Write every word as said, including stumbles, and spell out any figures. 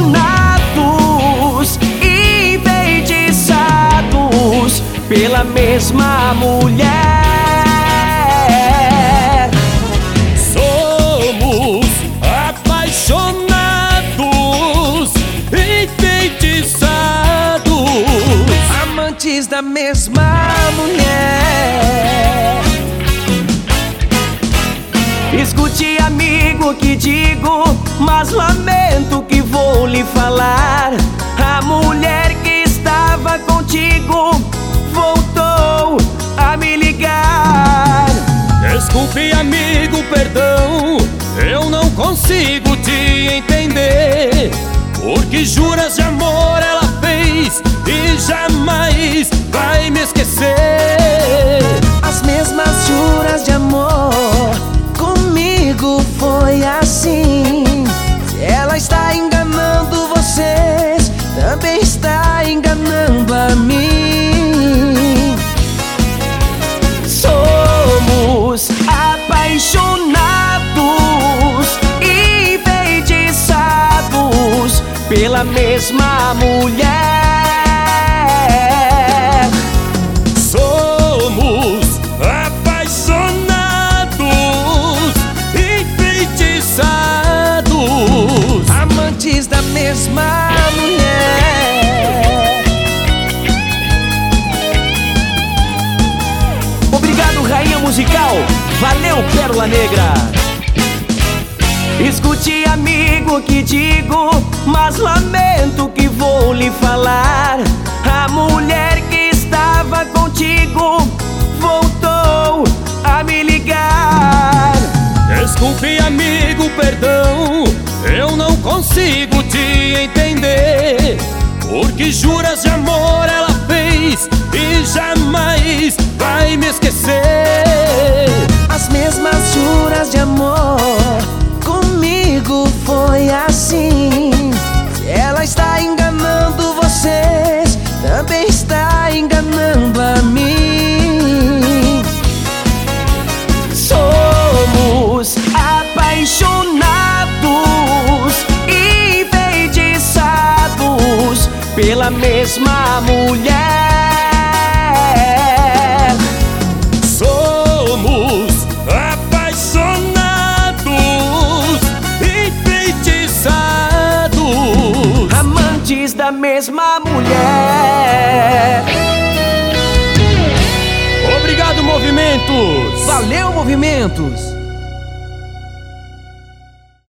apaixonados, enfeitiçados pela mesma mulher. Somos apaixonados, enfeitiçados, amantes da mesma mulher. Escute, amigo, que digo, mas lamento que vou lhe falar. A mulher que estava contigo voltou a me ligar. Desculpe, amigo, perdão, eu não consigo te entender. Porque juras de amor ela fez e jamais vai me esquecer. As mesmas juras de amor comigo foi assim. Se ela está enganando vocês, também está enganando a mim. Somos apaixonados, enfeitiçados pela mesma mulher. Somos apaixonados, enfeitiçados, amantes da mesma mulher. Obrigado, rainha musical. Valeu, Pérola Negra. Escute, amigo, que digo, mas lamento que vou lhe falar. A mulher que estava contigo voltou a me ligar. Desculpe, amigo, perdão, eu não consigo te entender. Porque juras de amor ela fez e jamais vai me esquecer. As mesmas juras de amor comigo foi assim. Se ela está enganando vocês, também está enganando a mim. Somos apaixonados, enfeitiçados pela mesma mulher. Somos apaixonados, enfeitiçados, amantes da mesma mulher. Obrigado, movimentos! Valeu, movimentos!